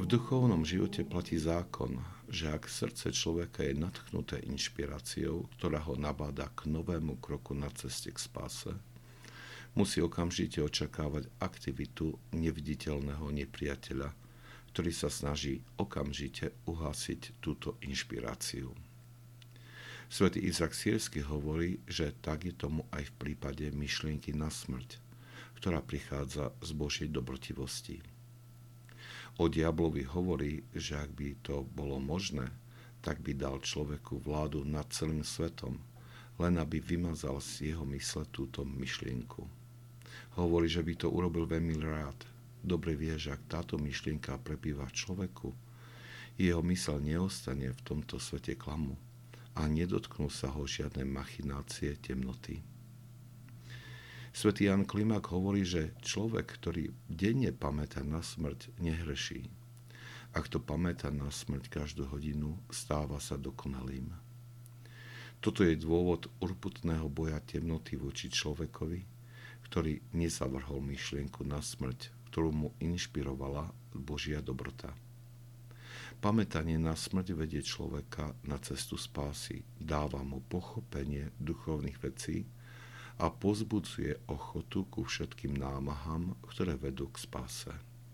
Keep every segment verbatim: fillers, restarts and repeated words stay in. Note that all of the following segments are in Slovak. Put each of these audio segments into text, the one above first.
duchovnom živote platí zákon, že ak srdce človeka je nadchnuté inšpiráciou, ktorá ho nabáda k novému kroku na ceste k spáse, musí okamžite očakávať aktivitu neviditeľného nepriateľa, ktorý sa snaží okamžite uhasiť túto inšpiráciu. Svätý Izak Sýrsky hovorí, že tak je tomu aj v prípade myšlienky na smrť, ktorá prichádza z Božej dobrotivosti. O diablovi hovorí, že ak by to bolo možné, tak by dal človeku vládu nad celým svetom, len aby vymazal z jeho mysle túto myšlienku. Hovorí, že by to urobil veľmi rád. Dobre vie, že ak táto myšlienka prebýva v človeku, jeho mysel neostane v tomto svete klamu a nedotknú sa ho žiadne machinácie temnoty. Svätý Ján Klimák hovorí, že človek, ktorý denne pamätá na smrť, nehreší. Ak to pamätá na smrť každú hodinu, stáva sa dokonalým. Toto je dôvod urputného boja temnoty voči človekovi, ktorý nezavrhol myšlienku na smrť, ktorú mu inšpirovala Božia dobrota. Pamätanie na smrť vedie človeka na cestu spásy, dáva mu pochopenie duchovných vecí a pozbudzuje ochotu ku všetkým námahám, ktoré vedú k spáse.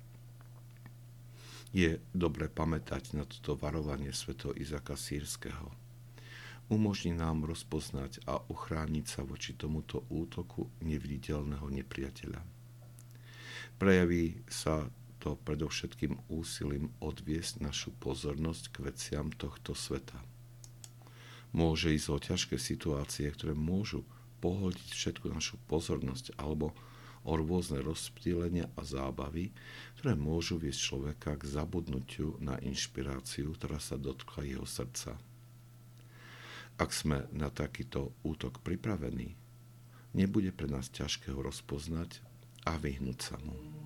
Je dobre pamätať na toto varovanie svätého Izaka Sýrskeho. Umožní nám rozpoznať a uchrániť sa voči tomuto útoku neviditeľného nepriateľa. Prejaví sa to predovšetkým úsilím odviesť našu pozornosť k veciam tohto sveta. Môže ísť o ťažké situácie, ktoré môžu pohodiť všetku našu pozornosť alebo o rôzne rozptýlenia a zábavy, ktoré môžu viesť človeka k zabudnutiu na inšpiráciu, ktorá sa dotkla jeho srdca. Ak sme na takýto útok pripravení, nebude pre nás ťažké ho rozpoznať a vyhnúť sa mu.